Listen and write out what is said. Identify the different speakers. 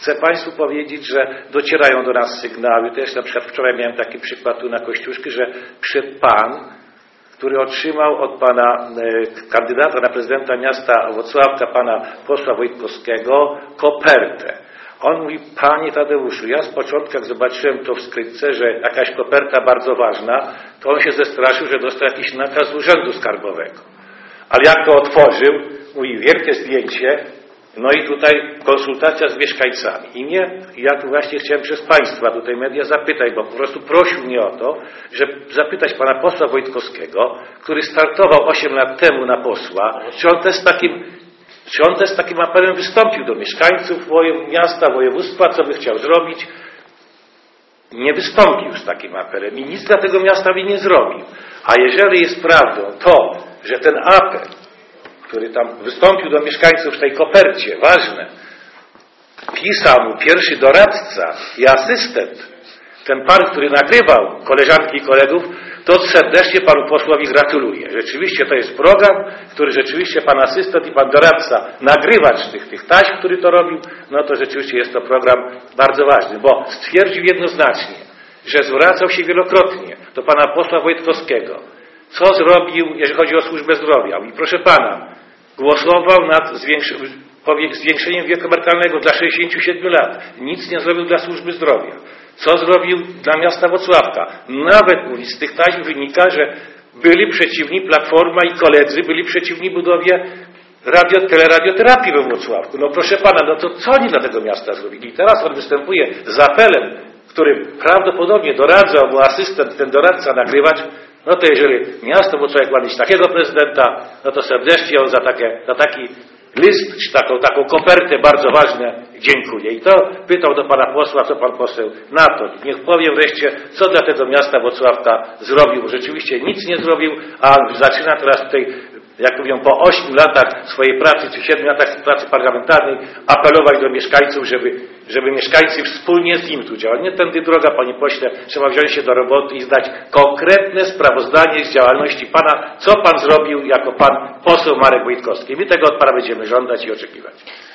Speaker 1: chcę Państwu powiedzieć, że docierają do nas sygnały. Też na przykład wczoraj miałem taki przykład tu na Kościuszki, że przyszedł pan, który otrzymał od pana kandydata na prezydenta miasta Włocławka, pana posła Wojtkowskiego, kopertę. On mówi: panie Tadeuszu, ja z początku, jak zobaczyłem to w skrytce, że jakaś koperta bardzo ważna, to on się zestraszył, że dostał jakiś nakaz z Urzędu Skarbowego. Ale jak to otworzył, mówi: wielkie zdjęcie, no i tutaj konsultacja z mieszkańcami. Ja tu właśnie chciałem przez Państwa tutaj media zapytać, bo po prostu prosił mnie o to, żeby zapytać pana posła Wojtkowskiego, który startował 8 lat temu na posła, czy on też z takim apelem wystąpił do mieszkańców miasta, województwa, co by chciał zrobić. Nie wystąpił z takim apelem i nic dla tego miasta by nie zrobił. A jeżeli jest prawdą to, że ten apel, który tam wystąpił do mieszkańców w tej kopercie, ważne, pisał mu pierwszy doradca i asystent, ten pan, który nagrywał koleżanki i kolegów, to serdecznie panu posłowi gratuluję. Rzeczywiście to jest program, który rzeczywiście pan asystent i pan doradca, nagrywacz tych taśm, który to robił, no to rzeczywiście jest to program bardzo ważny, bo stwierdził jednoznacznie, że zwracał się wielokrotnie do pana posła Wojtkowskiego, co zrobił, jeżeli chodzi o służbę zdrowia. I proszę pana, głosował nad zwiększeniem wieku emerytalnego dla 67 lat. Nic nie zrobił dla służby zdrowia. Co zrobił dla miasta Włocławka? Nawet, mówi, z tych taśm wynika, że byli przeciwni, Platforma i koledzy byli przeciwni budowie teleradioterapii we Włocławku. No proszę pana, no to co oni dla tego miasta zrobili? I teraz on występuje z apelem, którym prawdopodobnie doradzał mu asystent, ten doradca, nagrywacz. No to jeżeli miasto Włocławek ma mieć takiego prezydenta, no to serdecznie on za taki list, czy taką kopertę bardzo ważne dziękuję. I to pytał do pana posła, co pan poseł na to. Niech powie wreszcie, co dla tego miasta Włocławka zrobił, bo rzeczywiście nic nie zrobił, a zaczyna teraz tutaj, jak mówią, po 8 latach swojej pracy, czy 7 latach pracy parlamentarnej, apelować do mieszkańców, żeby mieszkańcy wspólnie z nim tu działali. Nie tędy droga, panie pośle, trzeba wziąć się do roboty i zdać konkretne sprawozdanie z działalności pana, co pan zrobił jako pan poseł Marek Wojtkowski. My tego od pana będziemy żądać i oczekiwać.